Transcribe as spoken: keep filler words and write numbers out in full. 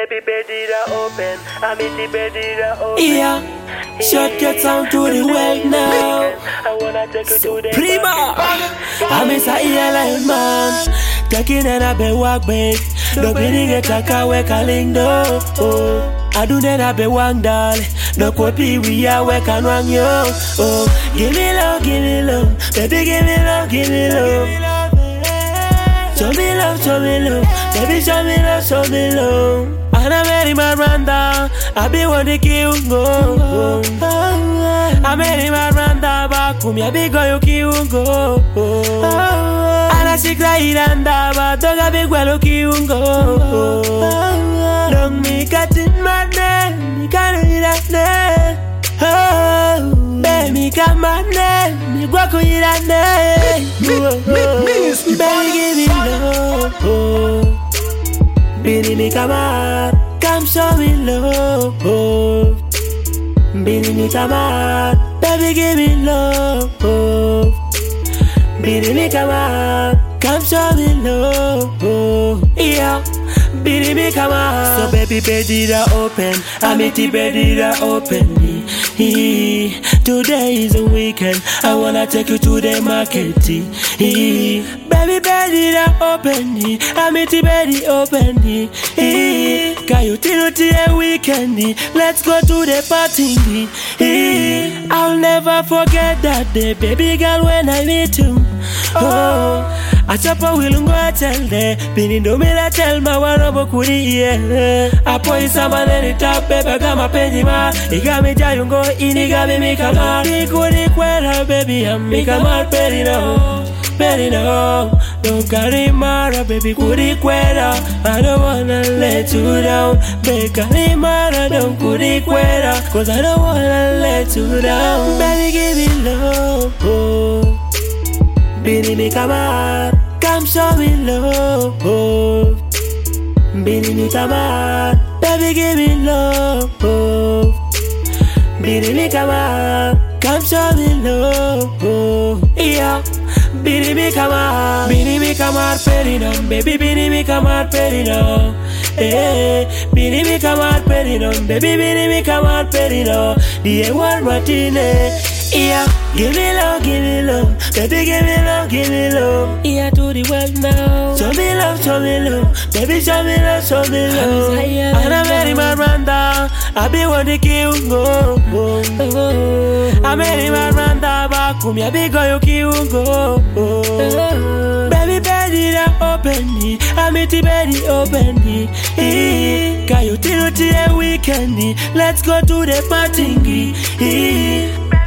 baby bedi da open. I mean the bedi da open. Yeah, shut your tongue to the world now. I wanna take you to the Prima, I'm a silent man. Taking and I be walk back. No beginning a taka we calling no. I do that I be one doll. No copy we are we can run yo. Oh, give me love, give me love, baby give me love, give me love. Show me love, show me love, baby show me love, show me love. And I'm ready my randa, I be one to kill go. I'm ready my randa back, come ya big go you kill go. And I see cry randa, but dog a big well kill go. Don't make a tin my name, you can't read that name. Oh, baby come my name, you walk on that name. Baby give me love. Bini mi kamar, come show me love. Bini mi kamar, baby give me love. Bini mi kamar, come show me love. Yeah, bini mi kamar. So baby bedi da open, I'm it bedi da open. Today is a weekend, I wanna take you to the market. Baby bedi da open, I'm it bedi open. Can you tell it a weekend? Let's go to the party. I'll never forget that day, baby girl, when I meet you. Oh, I chop a will go tell the Bini do me la tell my warobo kuri yeah. I point someone in the top baby got my penny ma. He got me jayungo ini got me make a mar. He kuri kwera baby I'm make a mar perino perino. Don't carry mara baby kuri kwera. I don't wanna let you down. Baby carry mara don't kuri kwera. Cause I don't wanna let you down. Baby give me love. Oh. Bini mi kamar, come show me love. Bini mi kamar, baby give me love. Bini mi kamar, come show me love. Yeah, bini mi kamar, bini mi kamar perinam, baby bini mi kamar perinam. Eh, bini mi kamar perinam, baby bini mi kamar perinam. The one Martine. Yeah, give me love, give me love, baby give me love, give me love. Yeah, to the world now. Show me love, show me love, baby show me love, show me love. And I'm ready my randa, I be one to kill go. I'm ready my randa back, come ya big go you kill go. Baby bedi da open, I'm it bedi open. Can you tell it a weekend? Let's go to the party.